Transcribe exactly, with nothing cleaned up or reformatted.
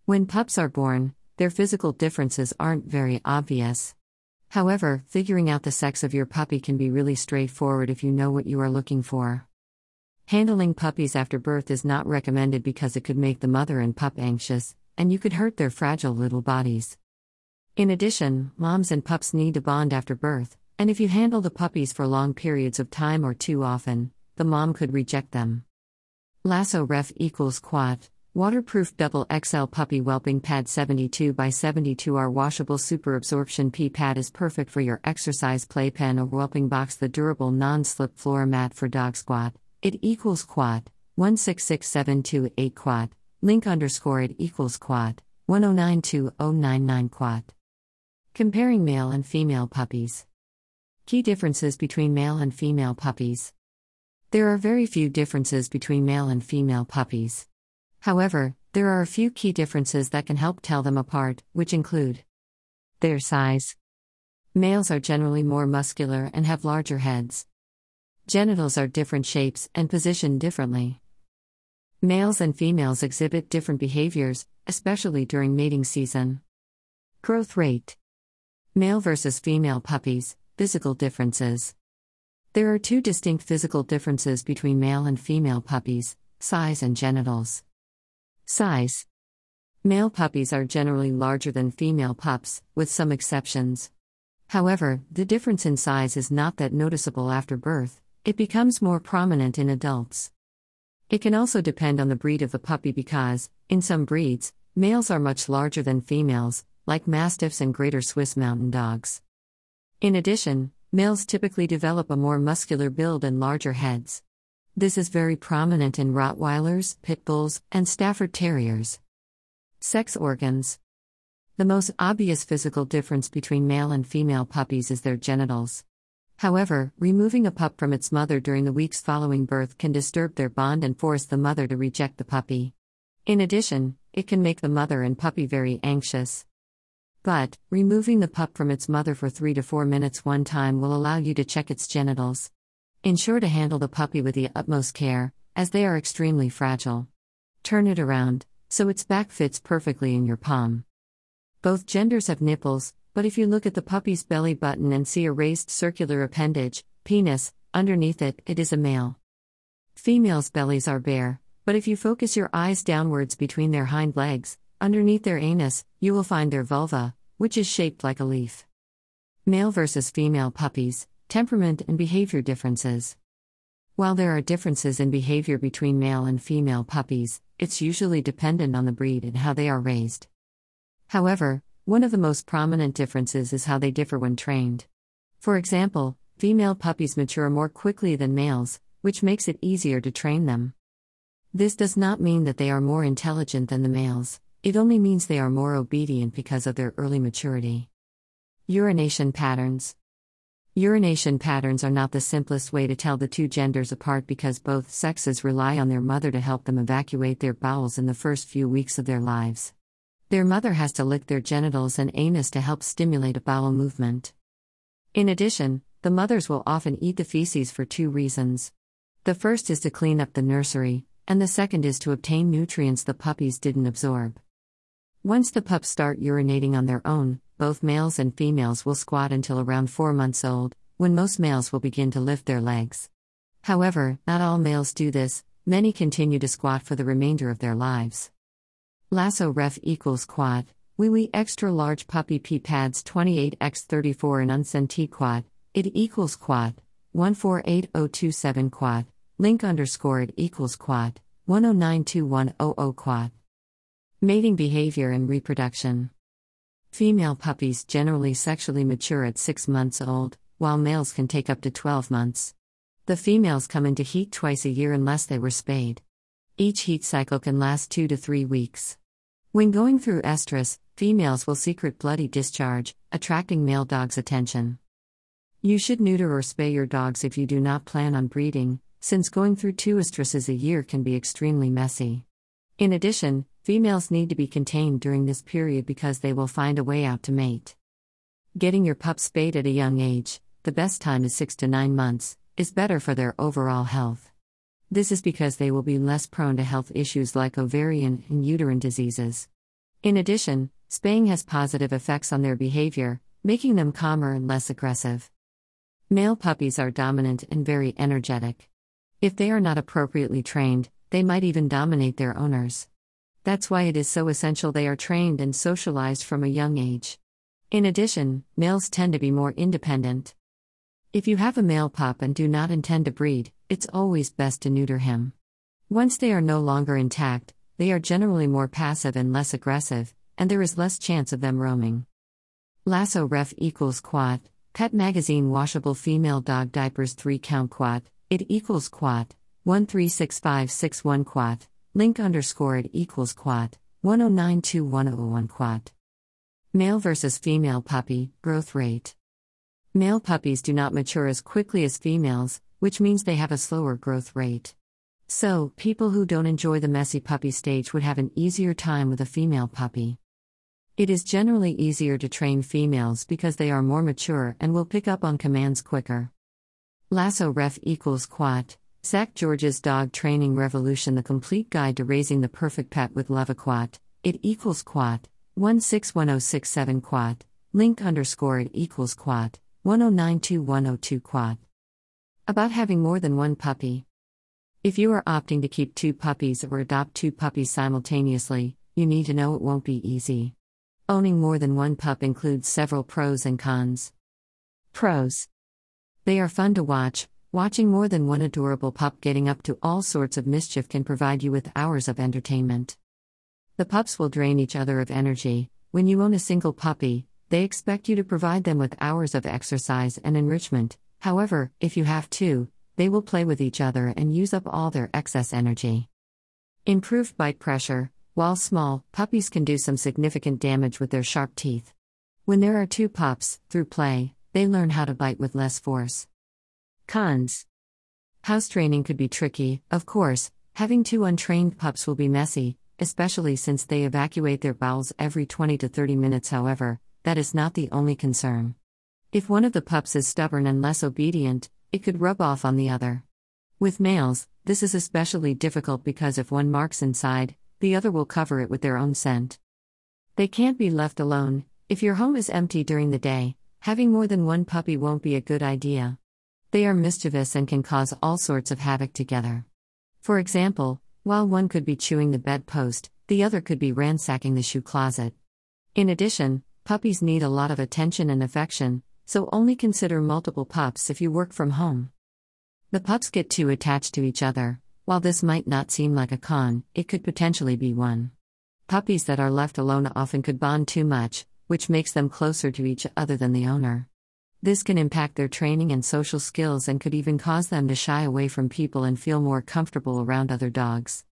When pups are born, their physical differences aren't very obvious. However, figuring out the sex of your puppy can be really straightforward if you know what you are looking for. Handling puppies after birth is not recommended because it could make the mother and pup anxious, and you could hurt their fragile little bodies. In addition, moms and pups need to bond after birth, and if you handle the puppies for long periods of time or too often, the mom could reject them. Lasso Ref equals Quat, waterproof double X L puppy whelping pad seventy-two by seventy-two R washable super absorption pee pad is perfect for your exercise playpen or whelping box. The durable non-slip floor mat for dog squat. It equals Quat, one six six seven two eight Quat, link underscore it equals Quat, one zero nine two zero nine nine Quat. Comparing male and female puppies. Key differences between male and female puppies. There are very few differences between male and female puppies. However, there are a few key differences that can help tell them apart, which include their size. Males are generally more muscular and have larger heads. Genitals are different shapes and positioned differently. Males and females exhibit different behaviors, especially during mating season. Growth rate. Male versus female puppies, physical differences. There are two distinct physical differences between male and female puppies: size and genitals. Size. Male puppies are generally larger than female pups, with some exceptions. However, the difference in size is not that noticeable after birth. It becomes more prominent in adults. It can also depend on the breed of the puppy because, in some breeds, males are much larger than females, like Mastiffs and Greater Swiss Mountain Dogs. In addition, males typically develop a more muscular build and larger heads. This is very prominent in Rottweilers, Pit Bulls, and Stafford Terriers. Sex organs. The most obvious physical difference between male and female puppies is their genitals. However, removing a pup from its mother during the weeks following birth can disturb their bond and force the mother to reject the puppy. In addition, it can make the mother and puppy very anxious. But, removing the pup from its mother for three to four minutes one time will allow you to check its genitals. Ensure to handle the puppy with the utmost care, as they are extremely fragile. Turn it around, so its back fits perfectly in your palm. Both genders have nipples, but if you look at the puppy's belly button and see a raised circular appendage, penis, underneath it, it is a male. Females' bellies are bare, but if you focus your eyes downwards between their hind legs, underneath their anus, you will find their vulva, which is shaped like a leaf. Male versus female puppies, temperament and behavior differences. While there are differences in behavior between male and female puppies, it's usually dependent on the breed and how they are raised. However, one of the most prominent differences is how they differ when trained. For example, female puppies mature more quickly than males, which makes it easier to train them. This does not mean that they are more intelligent than the males, it only means they are more obedient because of their early maturity. Urination patterns. Urination patterns are not the simplest way to tell the two genders apart because both sexes rely on their mother to help them evacuate their bowels in the first few weeks of their lives. Their mother has to lick their genitals and anus to help stimulate a bowel movement. In addition, the mothers will often eat the feces for two reasons. The first is to clean up the nursery, and the second is to obtain nutrients the puppies didn't absorb. Once the pups start urinating on their own, both males and females will squat until around four months old, when most males will begin to lift their legs. However, not all males do this, many continue to squat for the remainder of their lives. Lasso Ref equals Quat, Wee Wee Extra Large Puppy Pee Pads twenty-eight by thirty-four in Unsenti Quat, it equals Quat, one four eight zero two seven Quat, link underscore it equals Quat, one zero nine two one zero zero Quat. Mating behavior and reproduction. Female puppies generally sexually mature at six months old, while males can take up to twelve months. The females come into heat twice a year unless they were spayed. Each heat cycle can last two to three weeks. When going through estrus, females will secrete bloody discharge, attracting male dogs' attention. You should neuter or spay your dogs if you do not plan on breeding, since going through two estruses a year can be extremely messy. In addition, females need to be contained during this period because they will find a way out to mate. Getting your pup spayed at a young age, the best time is six to nine months, is better for their overall health. This is because they will be less prone to health issues like ovarian and uterine diseases. In addition, spaying has positive effects on their behavior, making them calmer and less aggressive. Male puppies are dominant and very energetic. If they are not appropriately trained, they might even dominate their owners. That's why it is so essential they are trained and socialized from a young age. In addition, males tend to be more independent. If you have a male pup and do not intend to breed, it's always best to neuter him. Once they are no longer intact, they are generally more passive and less aggressive, and there is less chance of them roaming. Lasso Ref equals quat, Pet Magazine Washable Female Dog Diapers three count quat, it equals quat, one three six five six one quat, link underscore it equals quat, one oh nine two one oh one quat. Male versus female puppy, growth rate. Male puppies do not mature as quickly as females, which means they have a slower growth rate. So, people who don't enjoy the messy puppy stage would have an easier time with a female puppy. It is generally easier to train females because they are more mature and will pick up on commands quicker. Lasso Ref equals quat, Zach George's Dog Training Revolution, the complete guide to raising the perfect pet with Levaquat, it equals quat, one six one oh six seven quat, link underscore it equals quat, one oh nine two one oh two quat. About having more than one puppy. If you are opting to keep two puppies or adopt two puppies simultaneously, you need to know it won't be easy. Owning more than one pup includes several pros and cons. Pros. They are fun to watch. Watching more than one adorable pup getting up to all sorts of mischief can provide you with hours of entertainment. The pups will drain each other of energy. When you own a single puppy, they expect you to provide them with hours of exercise and enrichment. However, if you have two, they will play with each other and use up all their excess energy. Improved bite pressure. While small, puppies can do some significant damage with their sharp teeth. When there are two pups, through play, they learn how to bite with less force. Cons. House training could be tricky, of course. Having two untrained pups will be messy, especially since they evacuate their bowels every twenty to thirty minutes. However, that is not the only concern. If one of the pups is stubborn and less obedient, it could rub off on the other. With males, this is especially difficult because if one marks inside, the other will cover it with their own scent. They can't be left alone. If your home is empty during the day, having more than one puppy won't be a good idea. They are mischievous and can cause all sorts of havoc together. For example, while one could be chewing the bedpost, the other could be ransacking the shoe closet. In addition, puppies need a lot of attention and affection, so only consider multiple pups if you work from home. The pups get too attached to each other. While this might not seem like a con, it could potentially be one. Puppies that are left alone often could bond too much, which makes them closer to each other than the owner. This can impact their training and social skills and could even cause them to shy away from people and feel more comfortable around other dogs.